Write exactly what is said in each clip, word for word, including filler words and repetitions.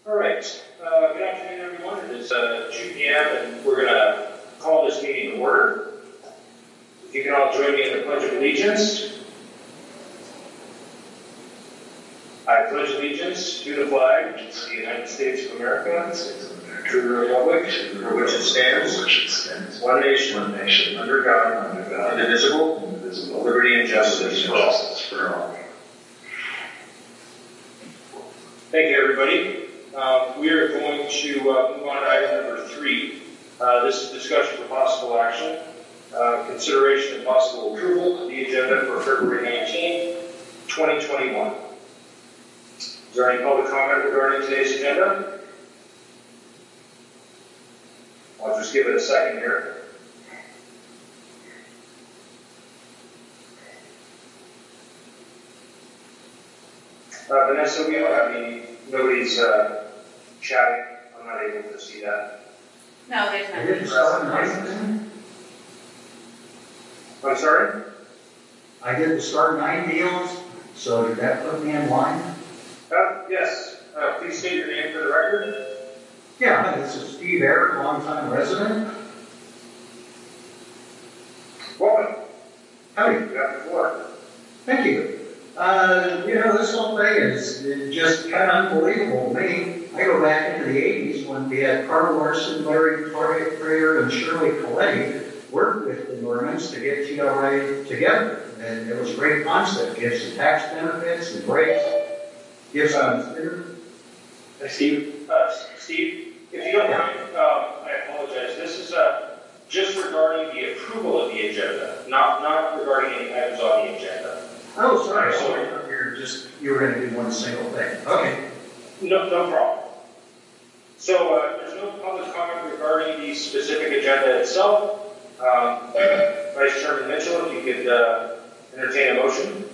All right. Uh, good afternoon, everyone. It is uh, two p m and we're going to call this meeting to order. If you can all join me in the Pledge of Allegiance. I pledge allegiance to the flag of the United States of America, to the republic for which it stands, one nation, one nation, under God, under God, indivisible, indivisible, liberty and justice for all. For all. Thank you, everybody. Um, we are going to uh, move on to item number three. Uh, this is discussion for possible action, uh, consideration and possible approval of the agenda for February nineteenth, twenty twenty-one. Is there any public comment regarding today's agenda? I'll just give it a second here. Uh, Vanessa, we don't have any, nobody's uh, chatting. I'm not able to see that. No, there's I didn't start nine. I'm sorry? I did the start nine deals, so did that put me in line? Uh, yes. Uh, please state your name for the record. Yeah, this is Steve Eric, longtime resident. Welcome. Howdy. You have the floor. Thank you. Uh, you know, this whole thing is just kind of unbelievable to me. I go back into the eighties when we had Carl Larson, Larry Frayer, and Shirley Colley work with the Normans to get T R A together. And it was a great concept. Gives some tax benefits and breaks. Gives some... Uh, Steve, uh, Steve, if you don't mind, um, I apologize. This is uh, just regarding the approval of the agenda, not not regarding any items on the agenda. Oh, sorry. Sorry. You're just you were going to do one single thing. Okay. No, no problem. So uh, there's no public comment regarding the specific agenda itself. Um, Vice Chairman Mitchell, if you could uh, entertain a motion.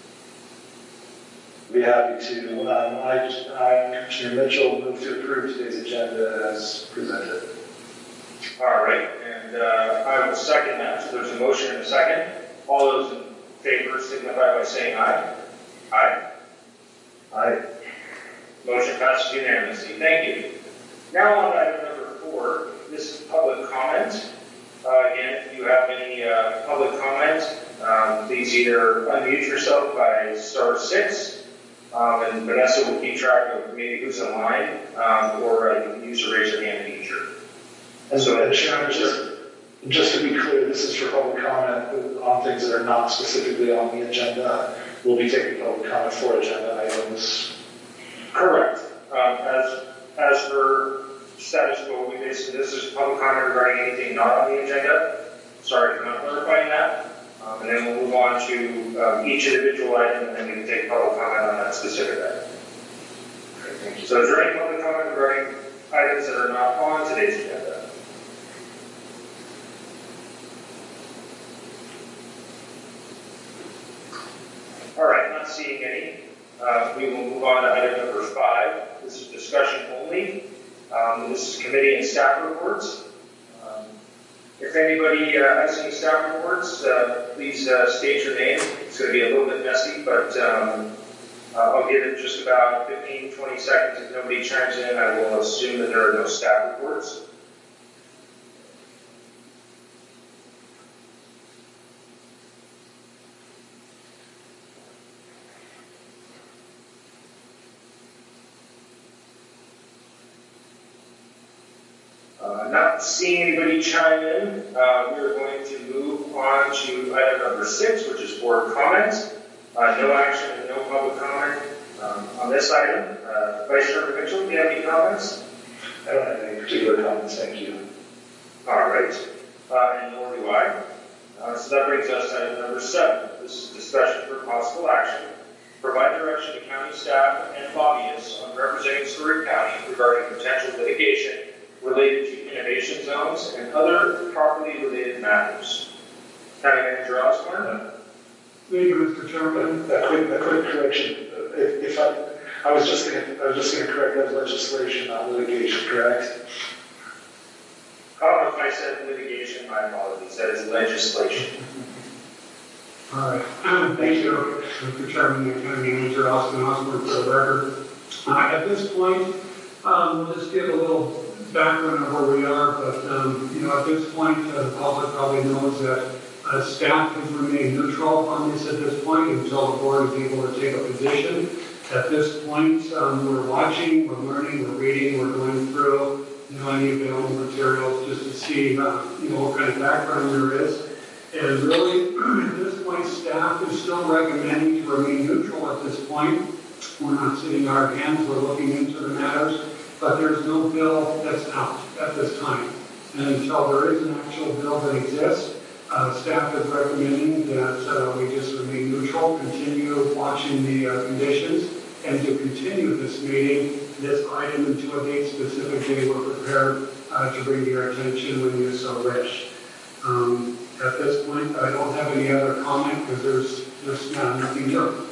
Be happy to. Um, I, I, Commissioner Mitchell, move to approve today's agenda as presented. All right, and uh, I will second that. So there's a motion and a second. All those in favor signify by saying aye. Aye. Aye. Motion passes unanimously. Thank you. Now on to item number four. This is public comment. Uh, again, if you have any uh, public comment, um, please either unmute yourself by star six. Um, and Vanessa will keep track of maybe who's in line, um, or uh, you can use the raise your hand feature. And so, uh, Chairman, just, just to be clear, this is for public comment on things that are not specifically on the agenda. We'll be taking public comment for agenda items. Correct. Um, as as for status quo, we basically this is public comment regarding anything not on the agenda. Sorry for not clarifying that. Um, and then we'll move on to um, each individual item, and then we can take public comment on that specific item. Okay, thank you. So is there any public comment regarding items that are not on today's agenda? All right, not seeing any. Uh, we will move on to item number five. This is discussion only. Um, this is committee and staff reports. If anybody uh, has any staff reports, uh, please uh, state your name. It's going to be a little bit messy, but um, uh, I'll give it just about fifteen, twenty seconds. If nobody chimes in, I will assume that there are no staff reports. Uh, not seeing anybody chime in, uh, we're going to move on to item number six, which is board comments. Uh, no action and no public comment um, on this item. Uh, Vice Chairman Mitchell, do you have any comments? I don't have any particular comments, thank you. All right, uh, and nor do I. Uh, so that brings us to item number seven. This is discussion for possible action. Provide direction to county staff and lobbyists on representing Stewart County regarding potential litigation related to innovation zones and other property-related matters. County Manager Osborne. Thank you, Mister Chairman. A quick, a quick correction. If, if I, I was just going to, I was just going to correct that legislation, not litigation. Correct? I don't know if I said litigation. My apologies. That is legislation. All right. Thank you, Mister Chairman and County Manager Austin Osborne, for the record. Uh, at this point, Um, we'll just give a little background of where we are, but, um, you know, at this point, uh, the public probably knows that uh, staff has remained neutral on this at this point until the board is able to take a position. At this point, um, we're watching, we're learning, we're reading, we're going through, you know, any available materials just to see, uh, you know, what kind of background there is. And really, at this point, staff is still recommending to remain neutral at this point. We're not sitting on our hands, we're looking into the matters, but there's no bill that's out at this time. And until there is an actual bill that exists, uh, staff is recommending that uh, we just remain neutral, continue watching the uh, conditions, and to continue this meeting, this item into a date specific day we're prepared uh, to bring to your attention when you so wish. Um, at this point, I don't have any other comment because there's, there's uh, nothing new.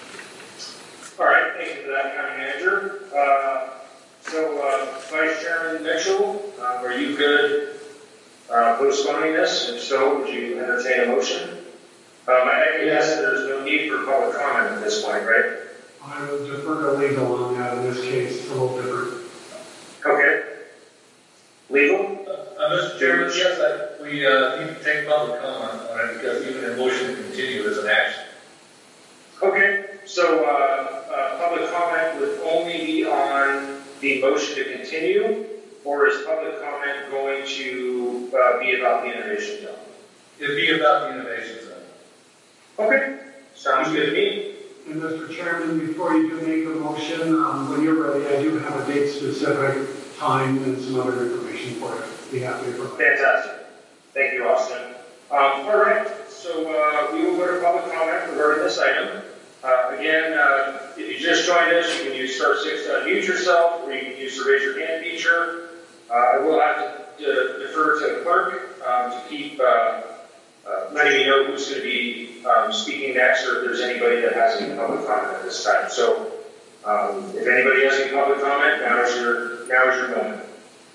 All right, thank you for that, County Manager. Uh, so, uh, Vice Chairman Mitchell, uh, are you good uh, postponing this? If so, would you entertain a motion? Um, I guess there's no need for public comment at this point, right? I would defer to legal on that in this case. It's a little different. Okay. Legal? Uh, Mister Chairman, yes, I, we uh, need to take public comment on it because even a motion to continue is an action. Okay, so uh, uh, public comment would only be on the motion to continue, or is public comment going to uh, be about the innovation zone? It'd be about the innovation zone. Okay, sounds good to me. And Mister Chairman, before you do make a motion, um, when you're ready, I do have a date specific time and some other information for you. Be happy to provide. Fantastic. Thank you, Austin. Um, all right, so uh, we will go to public comment regarding this item. Uh, again, uh, if you just joined us, you can use star six to unmute yourself, or you can use the raise your hand feature. Uh, I will have to uh, defer to the clerk um, to keep uh, uh, letting me know who's going to be um, speaking next, or if there's anybody that has any public comment at this time. So, um, if anybody has any public comment, now is your now is your moment.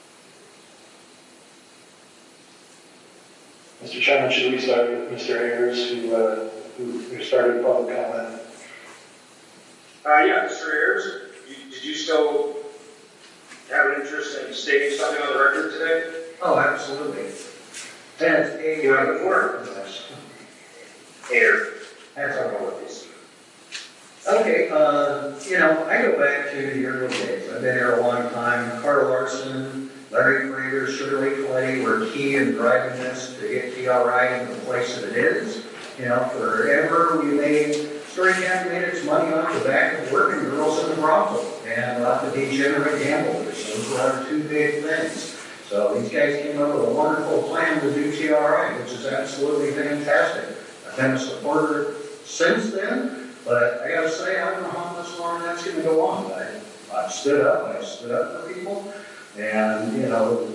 Mister Chairman, should we start with Mister Ayers, who, uh, who, who started public comment? Uh, yeah, Mister Ayers, you, did you still have an interest in stating something on the record today? Oh, absolutely. That's a. You have the floor. Ayer. That's our apologies. Okay, uh, you know, I go back to the early days. I've been here a long time. Carl Larson, Larry Prater, Shirley Clay were key in driving this to get T R I in the place that it is. You know, forever we made, Story County made its money off the back of working girls in the brothel and off the degenerate gamblers. Those were our two big things. So these guys came up with a wonderful plan to do T R I, which is absolutely fantastic. I've been a supporter since then, but I gotta say, I don't know how much longer that's gonna go on. I, I've stood up, I've stood up for people, and, you know,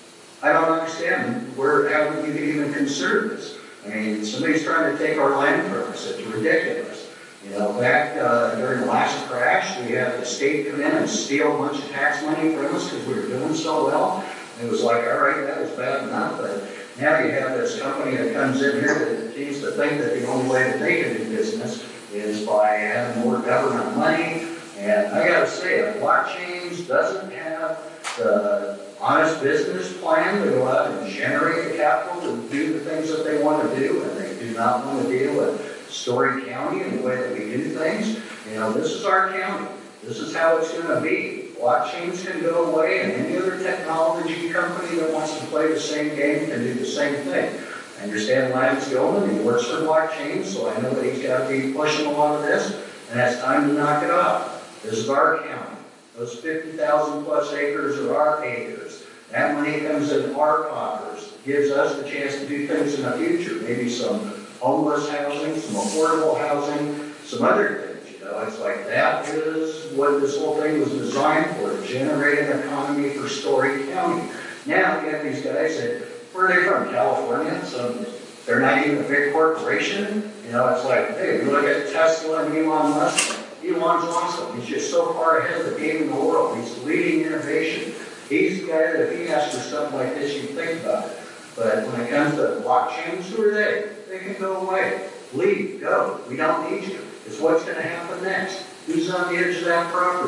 I don't understand where, how you can even consider this. I mean, somebody's trying to take our land from us. It's ridiculous. You know, back uh, during the last crash, we had the state come in and steal a bunch of tax money from us because we were doing so well. It was like, all right, that was bad enough, but now you have this company that comes in here that seems to think that the only way that they can do business is by having more government money. And I gotta say, if blockchains doesn't have the honest business plan to go out and generate the capital to do the things that they want to do, and they do not want to deal with Story County and the way that we do things, you know, this is our county. This is how it's going to be. Blockchains can go away, and any other technology company that wants to play the same game can do the same thing. I understand Lance Gilman, he works for blockchains, so I know that he's got to be pushing a lot of this, and it's time to knock it off. This is our county. Those fifty thousand plus acres are our acres. That money comes in our coffers, gives us the chance to do things in the future, maybe some homeless housing, some affordable housing, some other things. You know, it's like that is what this whole thing was designed for, to generate an economy for Story County. Now you have these guys that, where are they from? California? So they're not even a big corporation. You know, it's like, hey, you look at Tesla and Elon Musk. Elon's awesome. He's just so far ahead of the game in the world. He's leading innovation. He's the guy that if he asks for something like this, you think about it. But when it comes to blockchains, who are they? They can go away. Leave. Go. We don't need you. It's what's going to happen next. Who's on the edge of that property?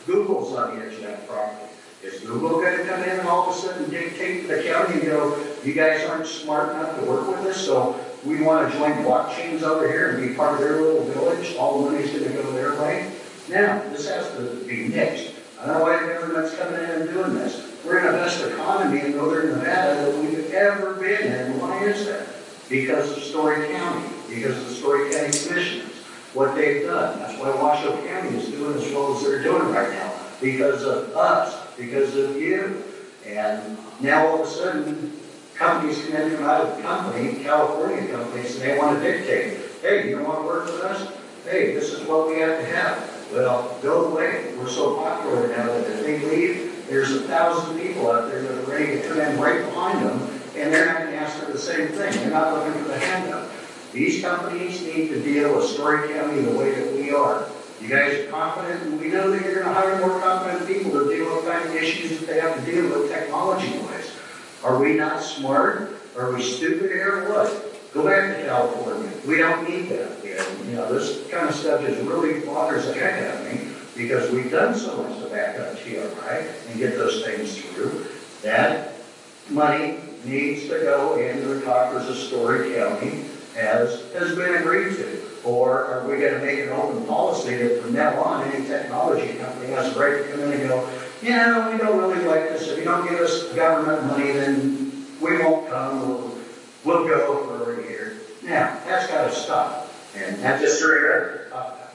Google's on the edge of that property. Is Google going to come in and all of a sudden dictate to the county and go, you guys aren't smart enough to work with us, so we want to join blockchains over here and be part of their little village? All the money's going to go their way? Now, this has to be mixed. I don't know why the government's coming in and doing this. We're in the best economy in northern Nevada that we've ever been in. Why is that? Because of Story County, because of the Story County Commissioners, what they've done. That's why Washoe County is doing as well as they're doing right now. Because of us, because of you. And now all of a sudden, companies come in from out of the company, California companies, and they want to dictate, hey, you don't want to work with us? Hey, this is what we have to have. Well, go away. We're so popular now that if they leave, there's a thousand people out there that are ready to come in right behind them, and they're not going to ask for the same thing. They're not looking for the handout. These companies need to deal with Story County the way that we are. You guys are confident, and we know that you're going to hire more confident people to deal with kind of issues that they have to deal with technology-wise. Are we not smart? Are we stupid here or what? Go back to California. We don't need that. And, you know, this kind of stuff just really bothers the heck out of me because we've done so much to back up T R I and get those things through. That money needs to go into the coffers of Story County as has been agreed to. Or are we going to make an open policy that from now on any technology company has the right to come in and go, you know, we don't really like this. If you don't give us government money, then we won't come. We'll, we'll go for a year. Now, that's got to stop. And that's Mister Ayer,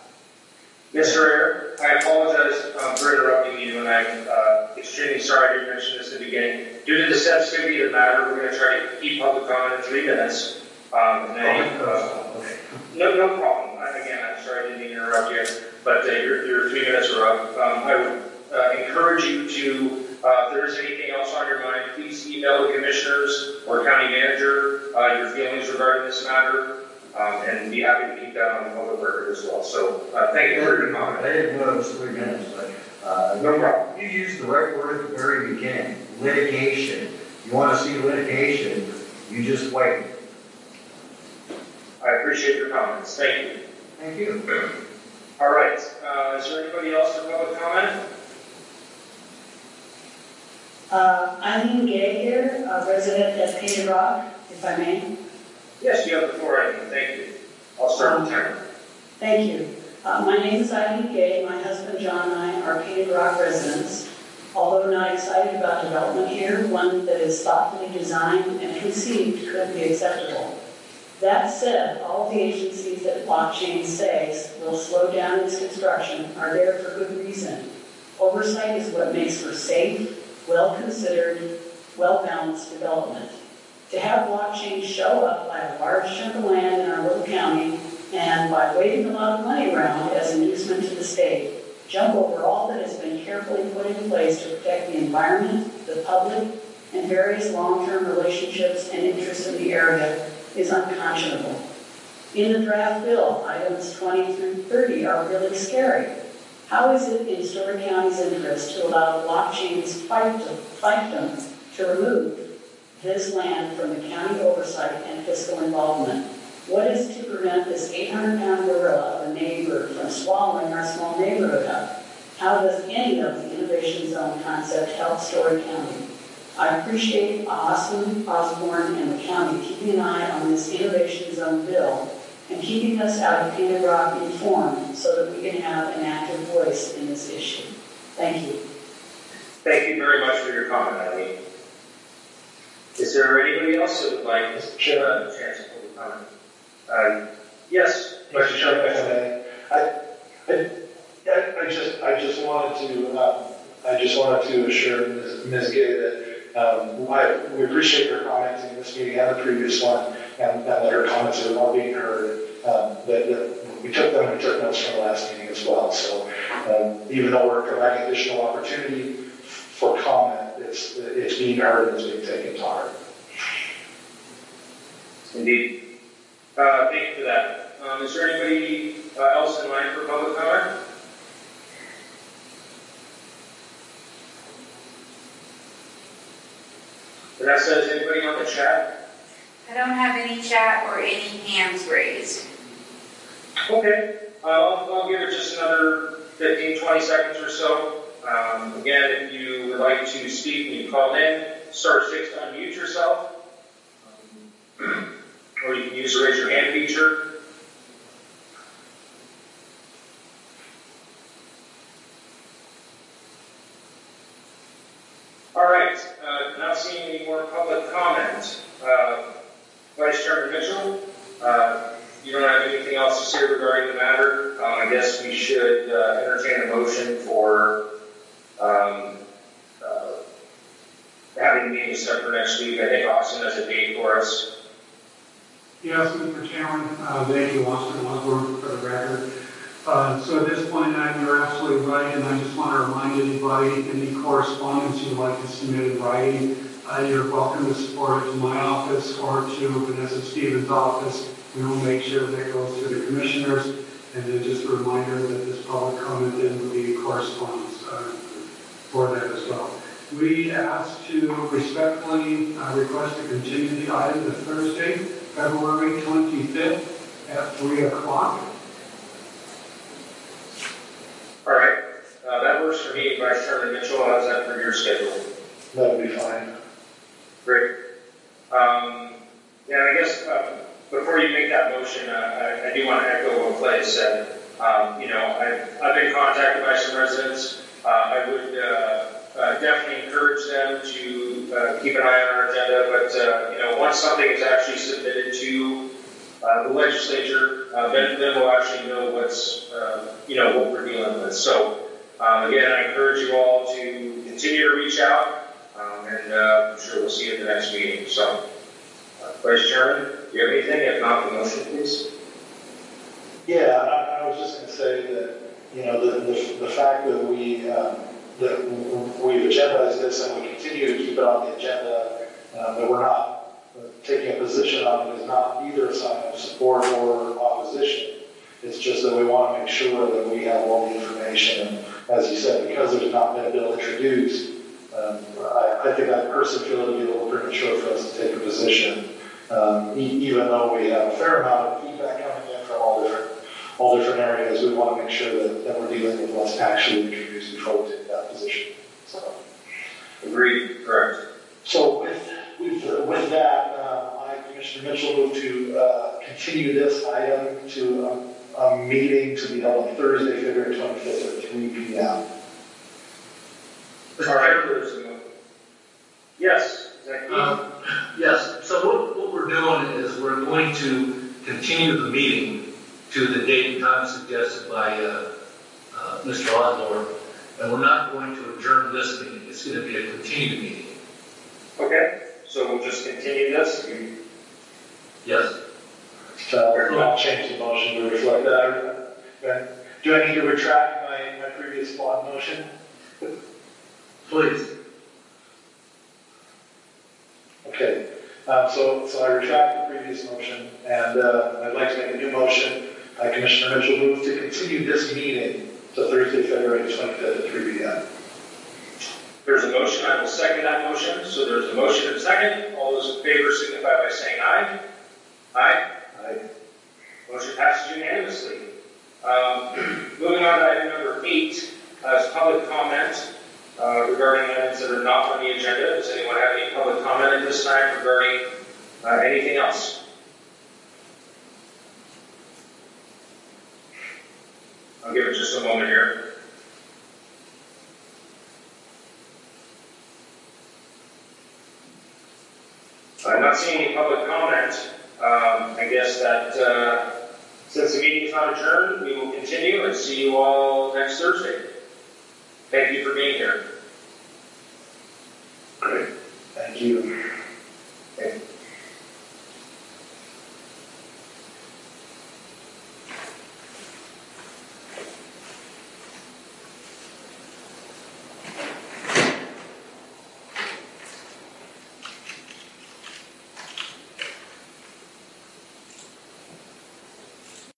Mister Ayer, I apologize uh, for interrupting you, and I'm uh, extremely sorry I didn't mention this in the beginning. Due to the sensitivity of the matter, we're going to try to keep public comment in three minutes. Um, and then, uh, no, no problem. I, again, I'm sorry I didn't mean to interrupt you, but uh, your, your three minutes are up. Um, I would uh, encourage you to, uh, if there is anything else on your mind, please email the commissioners or county manager uh, your feelings regarding this matter. Um, and be happy to keep that on the public record as well. So, uh, thank you for your comment. I didn't know it was three minutes, but uh, no problem. You used the right word at the very beginning. Litigation. You want to see litigation, you just wait. I appreciate your comments. Thank you. Thank you. All right. Uh, is there anybody else for public comment? Uh, Eileen Gay here, a resident at Painted Rock, if I may. Yes, you have the floor, Eileen. Thank you. I'll start the timer. Thank you. Uh, my name is Eileen Gay. My husband John and I are Painted Rock residents. Although not excited about development here, one that is thoughtfully designed and conceived could be acceptable. That said, all the agencies that blockchain says will slow down its construction are there for good reason. Oversight is what makes for safe, well-considered, well-balanced development. To have blockchain show up by a large chunk of land in our little county and by waving a lot of money around as an easement to the state, jump over all that has been carefully put in place to protect the environment, the public, and various long-term relationships and interests in the area is unconscionable. In the draft bill, items twenty through thirty are really scary. How is it in Story County's interest to allow blockchain's fiefdom to remove this land from the county oversight and fiscal involvement? What is to prevent this eight hundred pound gorilla of a neighbor from swallowing our small neighborhood up? How does any of the innovation zone concept help Story County? I appreciate Austin, Osborne, and the county keeping an eye on this innovation zone bill and keeping us out of Painted Rock informed so that we can have an active voice in this issue. Thank you. Thank you very much for your comment, Eileen. Is there anybody else who would like to share a chance to comment? Uh, yes, Mister Chairman, I, I, I just, I just wanted to, um, I just wanted to assure Miz Miz Gay that um, I, we appreciate her comments in this meeting and the previous one, and, and that her comments are all being heard. Um, that, that we took them and we took notes from the last meeting as well. So um, even though we're providing additional opportunity for comment, it's it's being heard and it's being taken to heart. Indeed. Uh, thank you for that. Um, is there anybody uh, else in line for public comment? Vanessa, is anybody on the chat? I don't have any chat or any hands raised. Okay. Uh, I'll, I'll give it just another fifteen, twenty seconds or so. Um, again, if you would like to speak and you called in, star six to unmute yourself. Um, or you can use the raise your hand feature. All right, uh, not seeing any more public comment. Uh, Vice Chairman Mitchell, uh, you don't have anything else to say regarding the matter. Um, I guess we should uh, entertain a motion for um, uh, having meetings set for next week. I think Austin has a date for us. Yes, Mister Chairman, uh, thank you, Austin Osborne, for the record. Uh, so at this point in time, you're absolutely right, and I just want to remind anybody, any correspondence you'd like to submit in writing, uh, you're welcome to support it to my office or to Vanessa Stevens' office. We will make sure that goes to the commissioners, and then just a reminder that this public comment then will be correspondence uh, for that as well. We ask to respectfully uh, request to continue the item to Thursday, February twenty-fifth at three o'clock. All right, uh, that works for me, Vice Chairman Mitchell. How's that for your schedule? That would be fine. Great. Um, yeah, I guess uh, before you make that motion, uh, I, I do want to echo what Clay said. Um, you know, I've, I've been contacted by some residents. Uh, I would uh, uh, definitely encourage them to uh, keep an eye on our agenda, but, uh, you know, once something is actually submitted to uh, the legislature, uh, then, then we'll actually know what's, uh, you know, what we're dealing with. So, um, again, I encourage you all to continue to reach out. Um, and uh, I'm sure we'll see you at the next meeting. So, uh, Vice Chairman, do you have anything? If not, the motion, please. Yeah, I, I was just going to say that, you know, the, the, the fact that we, um, that we've agendized this and we continue to keep it on the agenda, um, that we're not taking a position on it is not either a sign of support or opposition. It's just that we want to make sure that we have all the information. And as you said, because there's not been a bill introduced, Um, I, I think I personally feel it would be a little premature for us to take a position, um, e even though we have a fair amount of feedback coming in from all different, all different areas. We want to make sure that, that we're dealing with what's actually introduced before we take that position. So, agreed. Correct. So with with, uh, with that, uh, I, Commissioner Mitchell, move to uh, continue this item to um, a meeting to be held on Thursday, February twenty-fifth at three p m All right, there's a motion. Yes, exactly. Um, yes, so what, what we're doing is we're going to continue the meeting to the date and time suggested by uh, uh, Mister Osborne, and we're not going to adjourn this meeting. It's going to be a continued meeting. Okay, so we'll just continue this. Yes. So I'll change the motion to reflect that. Okay. Do I need to retract my, my previous flawed motion? Please. Okay, um, so, so I retract the previous motion, and uh, I'd like to make a new motion. I, Commissioner Mitchell, move to continue this meeting to Thursday, February twenty-fifth at three p m There's a motion. I will second that motion. So there's a motion and a second. All those in favor signify by saying aye. Aye. Aye. Motion passes unanimously. Um, moving on to item number eight, uh, is public comment. Uh, regarding items that are not on the agenda. Does anyone have any public comment at this time regarding uh, anything else? I'll give it just a moment here. I'm not seeing any public comment. Um, I guess that uh, since the meeting is not adjourned, we will continue and see you all next Thursday. Thank you for being here. Great. Thank you.